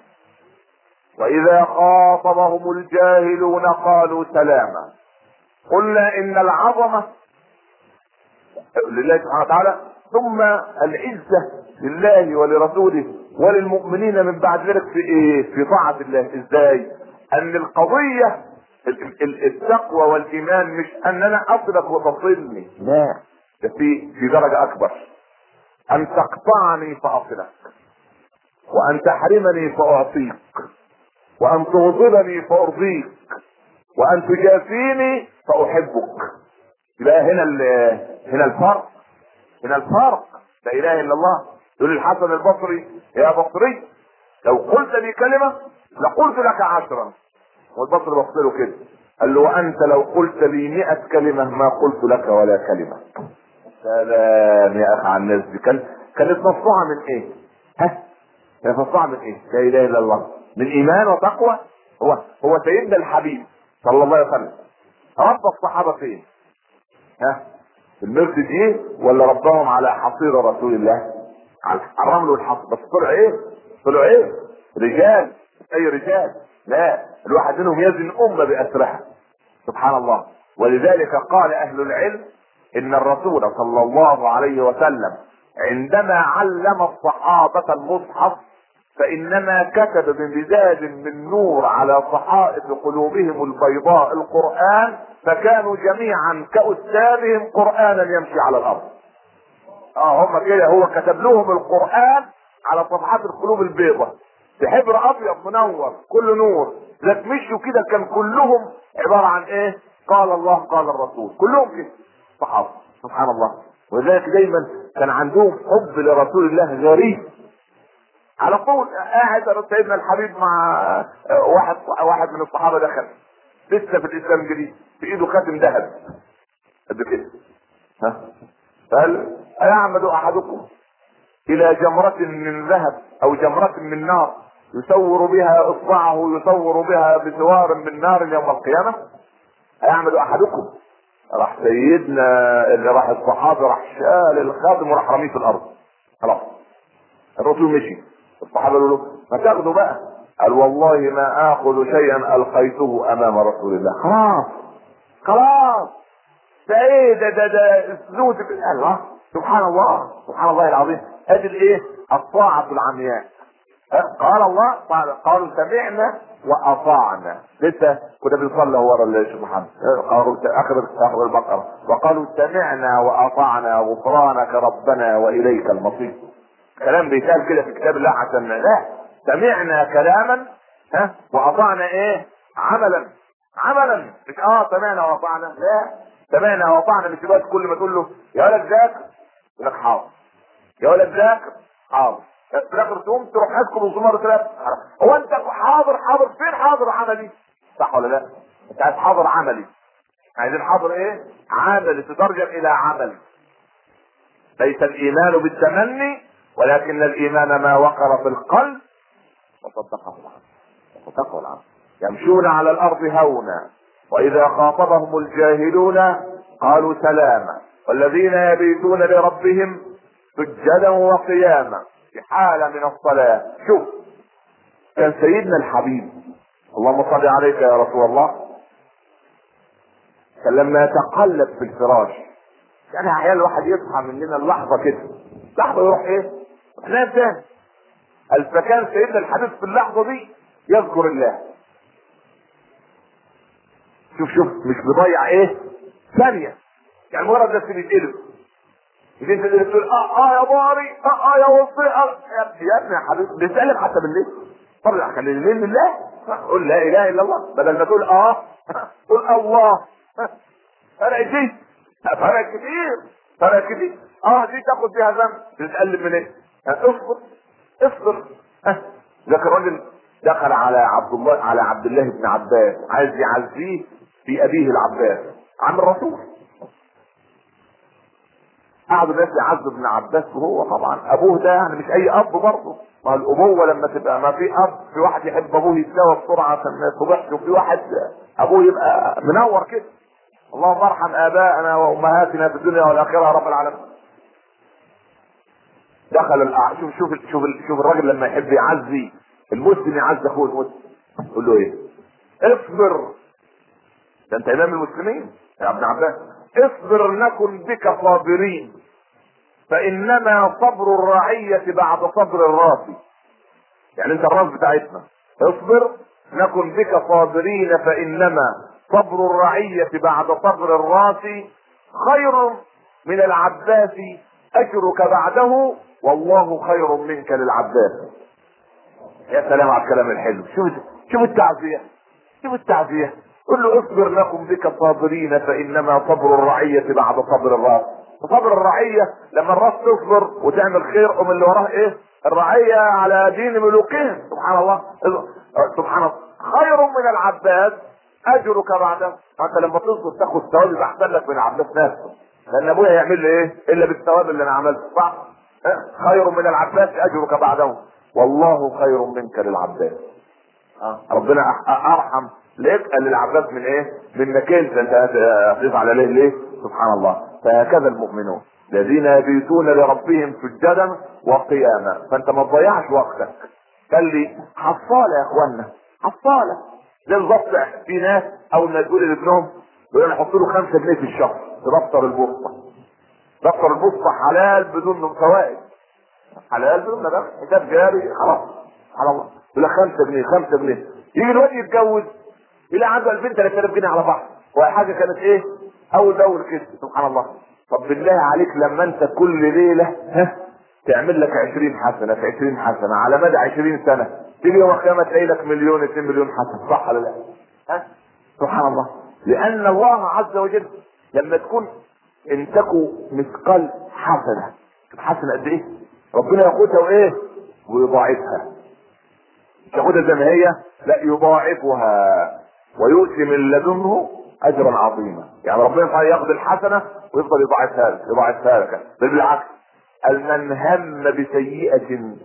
واذا خاطبهم الجاهلون قالوا سلاما. قلنا ان العظمه لله سبحانه وتعالى، ثم العزه لله ولرسوله وللمؤمنين من بعد ذلك في ايه؟ في طاعه الله. ازاي؟ ان القضيه التقوى والايمان مش ان انا اصلك وتصلني، لا، ده في درجه اكبر. ان تقطعني فاصلك، وان تحرمني فاعطيك، وان تغضبني فارضيك، وان تجافيني فاحبك. يبقى هنا الفرق. هنا الفرق. لا اله الا الله. يقول الحسن البصري يا بصري لو قلت لي كلمه لقلت لك 10. والبصري بص له كده قال له وانت لو قلت لي 100 كلمه ما قلت لك ولا كلمه. سلام يا اخي على الناس دي. كانت مصنوعه من ايه؟ كانت مصنوعه من ايه؟ لا اله الا الله. من ايمان وتقوى. هو سيدنا الحبيب صلى الله عليه وسلم رب الصحابه فين؟ في المركز دي ولا ربهم على حصير رسول الله؟ على الرمل والحصر. بس طلعوا ايه؟ رجال. اي رجال؟ لا، الواحد منهم يزن امه باسرها. سبحان الله. ولذلك قال اهل العلم ان الرسول صلى الله عليه وسلم عندما علم الصحابة المصحف فانما كتب بمزاج من نور على صحائف قلوبهم البيضاء القرآن، فكانوا جميعا كأستاذهم قرآنا يمشي على الارض. هم كده. هو كتب لهم القرآن على صفحات القلوب البيضاء بحبر ابيض منور كل نور. لك مشوا كده كان كلهم عبارة عن ايه؟ قال الله قال الرسول. كلهم كده صحابة. سبحان الله. ولذلك دايما كان عندهم حب لرسول الله غريب. على طول قاعد سيدنا الحبيب مع واحد من الصحابة دخل لسه في الاسلام جديد في ايده خاتم ذهب قد كده. قال ايعمد احدكم الى جمرة من ذهب او جمرة من نار يصور بها اصبعه يصور بها بسوار من نار يوم القيامة؟ ايعمد احدكم. راح سيدنا اللي راح الصحابة راح شال الخاتم وراح رميه في الارض. خلاص الرسول مشي. الصحابة قالوا له ما تاخده بقى. قال والله ما اخذ شيئا القيته امام رسول الله. خلاص ده ايه؟ ده زود الله. سبحان الله. سبحان الله العظيم. ادي الايه؟ الطاعة العمياء. قال الله قالوا سمعنا واطعنا. لسه كنا بنصلي ورا الشيخ محمد قالوا اخر البقرة وقالوا سمعنا واطعنا غفرانك ربنا واليك المصير. كلام بيتقال كده في كتاب الله عشان لا سمعنا كلاما واطعنا ايه؟ عملا. عملا، مش سمعنا واطعنا، لا، سمعنا واطعنا مش دلوقتي كل ما تقول له يا ولد ذاكر يقول لك حاضر، يا ولد ذاكر حاضر، في الاخر تقوم تروح ماسكه بالزمار ثلاث. هو انت حاضر حاضر فين حاضر عملي؟ صح ولا لا؟ انت عايز حاضر عملي، عايزين حاضر ايه؟ عملي، تترجم الى عمل. ليس الايمان بالتمني ولكن الايمان ما وقر في القلب وصدقه العمل. يمشون على الارض هونا واذا خاطبهم الجاهلون قالوا سلاما والذين يبيتون لربهم سجدا وقياما في حالة من الصلاة. شوف كان سيدنا الحبيب اللهم صل عليك يا رسول الله كان لما يتقلب في الفراش، يعني احيانا الواحد يصحى مننا اللحظة كده، لحظة يروح ايه؟ نام تاني. فكان سيدنا الحبيب في اللحظة دي يذكر الله. شوف مش بيضيع ايه؟ ثانية، يعني مجرد بس بيتقلب. يجي انت اللي تقول يا باري يا وصي يا ابني يا حبيبي بتسألك حتى بالليل. طبعا كان الليل لله، قول لا اله الا الله بدل ما تقول قول الله. فرق دي فرق كتير، فرق كتير. دي تاخد فيها ذنب تتقلب من ايه؟ اصبر. ذاك الراجل دخل على عبد الله بن عباس عايز يعزيه في ابيه العباس عم الرسول. قعد الناس يعزوا ابن عباس وهو طبعا ابوه ده يعني مش اي اب برضه، ما الابوه لما تبقى ما في اب، في واحد يحب ابوه يتساوى بسرعه عشان ما يصبحش، وفي واحد ابوه يبقى منور كده. اللهم ارحم ابائنا وامهاتنا في الدنيا والاخره يا رب العالمين. دخل شوف الراجل لما يحب يعزي المسلم، يعزي اخوه المسلم يقول له ايه؟ اصبر، ده انت امام المسلمين يا ابن عباس، اصبر نكن بك صابرين فانما صبر الرعية بعد صبر الراس. يعني انت الراس بتاعتنا، اصبر نكن بك صابرين فانما صبر الرعية بعد صبر الراس خير من العباس اجرك بعده والله خير منك للعباس. يا سلام على الكلام الحلو. شوف التعزية، شوف التعزية. قل له اصبر لكم بك صابرين فانما صبر الرعية بعد صبر الراس. صبر الرعية لما الراس تصبر وتعمل خير ام اللي وراه ايه؟ الرعية على دين ملوكهم. سبحان الله، سبحان الله. خير من العباس اجرك بعده. انت لما تصبر تاخد ثواب يبقى احسن لك من العباس نفسه، لان ابويا يعمل لي ايه الا بالثواب اللي انا عملته. صح؟ خير من العباس اجرك بعده والله خير منك للعباس. ربنا ارحم لك للعباس من ايه؟ منك انت هتزعل عليه ليه؟ سبحان الله. فهكذا المؤمنون الذين يبيتون لربهم سجدا وقياما. فانت ما تضيعش وقتك، خلي حصاله يا اخوانا، حصاله. زي بالظبط في ناس اول ما تقول لابنهم يقول انا احط له 5 جنيه في الشهر في دفتر البوسطه. دفتر البوسطه حلال بدون فوائد، حلال بدون ده حساب جاري خلاص على الله. يقول لك 5 جنيه 5 جنيه. يجي الواد يتجوز يلاقي عنده 2000 3000 جنيه على بعض، وهي حاجه كانت ايه؟ اول باول كده. سبحان الله. طب بالله عليك لما انت كل ليله تعمل لك 20 حسنه في 20 حسنه على مدى 20 سنه، تيجي يوم القيامه تلاقي لك مليون 2 مليون حسنه، صح ولا لا؟ سبحان الله. لان الله عز وجل لما تكون ان تكو مثقال حسنه، حسنه قد ايه؟ ربنا ياخدها وايه؟ ويضاعفها. مش ياخدها زي ما هي، لا يضاعفها ويؤتي من لدنه اجرا عظيما. يعني ربنا ياخد الحسنه ويفضل يضاعفها لك. بل بالعكس، من هم بسيئة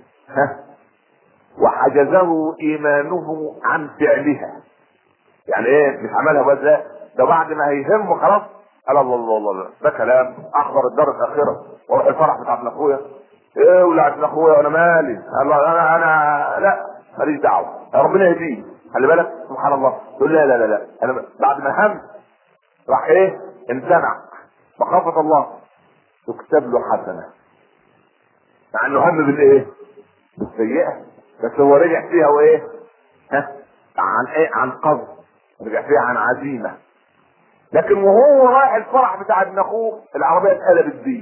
وحجزه ايمانه عن فعلها. يعني ايه مش عملها بس؟ ده بعد ما هيهم خلاص قال الله ده كلام احضر الدار الاخره واروح الفرح بتاع ابن اخويا. ايه ولع ابن اخويا وانا مالي؟ الله انا لا ماليش دعوه، ربنا يهديه. خلي بالك سبحان الله. تقول لا انا بعد ما هم راح ايه؟ امتنع مخافه الله، تكتب له حسنه مع انه هم بالايه؟ بالسيئه، بس هو رجع فيها وايه؟ عن ايه؟ عن قصد، رجع فيها عن عزيمه. لكن وهو رايح الفرح بتاع ابن اخوه العربيه اتقلبت بيه.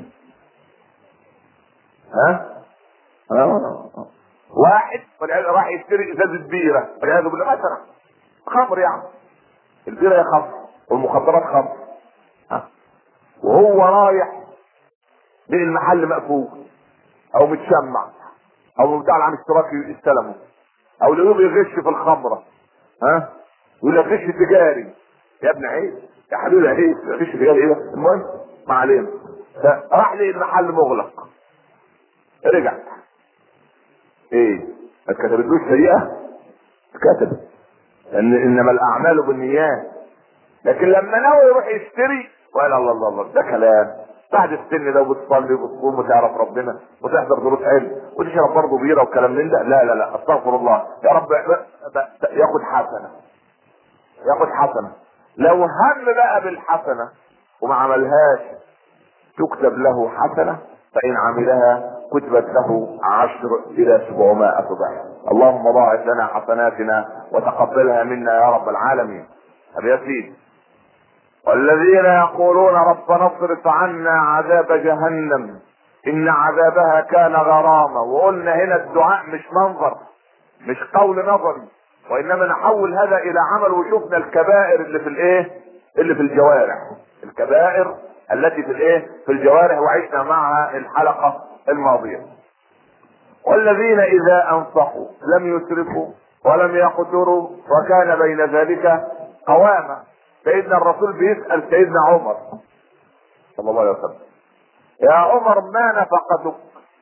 واحد راح يشتري ازازه بيره والعياذ بالله مثلا خمر يعني، البيرة خمر والمخدرات خمر، وهو رايح من المحل مقفول او متشمع او بتاع العام اشتراكي استلمه، او لقوه بيغش في الخمره، يقول لك غش تجاري. يا ابن عيب يا حبيبي، عيب غش تجاري ايه؟ المهم ما علينا. راح لي المحل مغلق، رجع ايه؟ ما اتكتبتلوش سيئه؟ اتكتبت، انما الاعمال بالنيات. لكن لما ناوي يروح يشتري وقال الله الله الله ده كلام، بعد السن ده وبتصلي وبتصوم وتعرف ربنا وتحضر دروس علم وتشرب برضه بيره وكلام من ده، لا لا لا استغفر الله يا رب، ياخد حسنه، ياخد حسنه. لو هم بقى بالحسنه وما عملهاش تكتب له حسنه، فان عملها كتبت له 10 إلى 700 ضعف. اللهم ضاعف لنا حسناتنا وتقبلها منا يا رب العالمين. ابي ياسين: والذين يقولون ربنا اصرف عنا عذاب جهنم ان عذابها كان غراما. وقلنا هنا الدعاء مش منظر، مش قول نظري، وانما نحول هذا الى عمل. وشفنا الكبائر اللي في الايه، اللي في الجوارح، الكبائر التي في الايه، في الجوارح، وعشنا معها الحلقة الماضية. والذين اذا انفقوا لم يسرفوا ولم يقتروا وكان بين ذلك قواما. سيدنا الرسول بيسأل سيدنا عمر صلى الله عليه وسلم: يا عمر ما نفقتك؟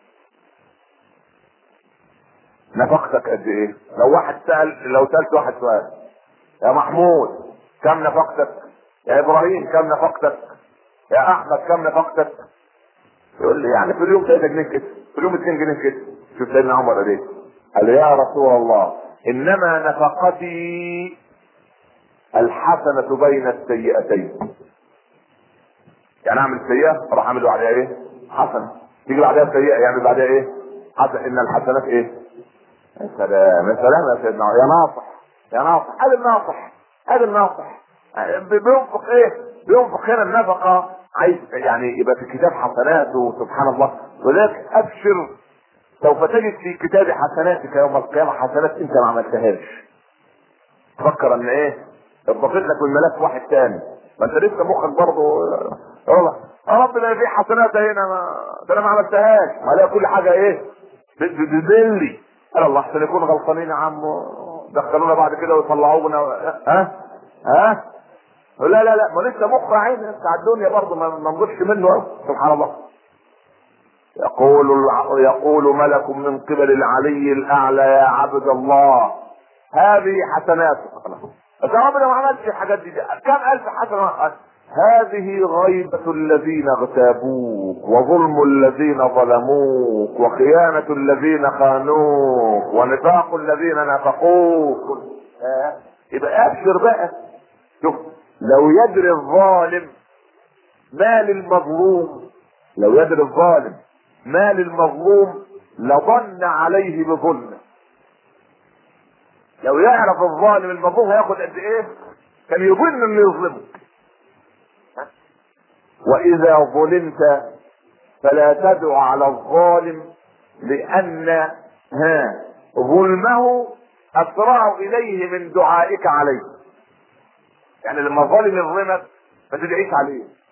نفقتك قد ايه؟ لو سألت واحد سؤال: يا محمود كم نفقتك؟ يا ابراهيم كم نفقتك؟ يا احمد كم نفقتك؟ يقول لي يعني في اليوم 3 جنيه كده، في اليوم 2 جنيه كده. شوف سيدنا عمر قال ايه؟ قال يا رسول الله انما نفقتي الحسنة بين السيئتين. يعني اعمل سيئة اروح اعمل بعدها ايه؟ حسنة. تيجي بعدها سيئة يعمل بعدها ايه؟ حسنة. ان الحسنات ايه؟ يا سلام يا سلام يا سيدنا، يا ناصح يا ناصح. هذا الناصح، هذا الناصح بينفق ايه؟ بينفق هنا النفقة، عايز يعني يبقى في كتاب حسناته. سبحان الله. وذلك ابشر، سوف تجد في كتاب حسناتك يوم القيامة حسنات انت ما عملتهاش. تفكر ان ايه؟ اضافت لك من ملف واحد تاني، ما انت لسه مخك برضه والله يا رب ده في حسنات هنا ده انا ما عملتهاش. ما لا كل حاجه ايه؟ بتدلي. قال الله احسن يكون غلطانين يا عم، دخلونا بعد كده ويطلعونا. لا لا لا، ما لسه مخ عين بتاع الدنيا برضه ما ننظرش منه. سبحان الله. يقول ملك من قبل العلي الاعلى: يا عبد الله هذه حسناتك. بس يا رب ما عملتش الحاجات دي، كم الف حسنه؟ هذه غيبة الذين اغتابوك، وظلم الذين ظلموك، وخيانة الذين خانوك، ونفاق الذين نافقوك. يبقى ابشر بقى. شوف، لو يدري الظالم ما للمظلوم، لو يدري الظالم ما للمظلوم لظن عليه بظلمه. لو يعرف الظالم المظلوم هياخد قد ايه كان يظن انه يظلمه. واذا ظلمت فلا تدع على الظالم، لان ظلمه اسرع اليه من دعائك عليه. يعني لما الظالم يظلمك ما تدعيش عليه،